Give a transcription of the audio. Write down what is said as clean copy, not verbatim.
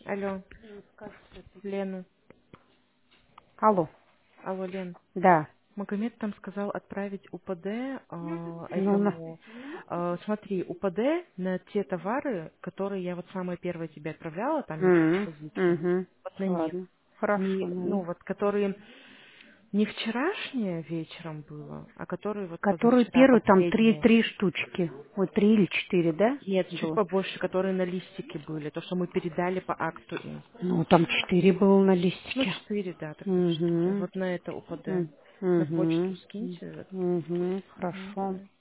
Алло, Лену. Алло. Алло, Лен. Да. Магомед там сказал отправить УПД Ну, этому. Смотри, УПД на те товары, которые я вот самые первые тебе отправляла, там есть позиции, угу. вот на них. Ладно. Хорошо, Не, ну ну. вот, которые не вчерашние вечером было, а которые вот Которую позавчера, первую там три, последние. три штучки. Вот 3 или 4, да? Нет, чуть Было. побольше, которые на листике были, то, что мы передали по акту им. Ну, там 4 было на Ну, листике. 4, да, тогда 4. Угу. Вот на это упаде. На почту Угу. скиньте. Угу. Мгм, Хорошо. давай.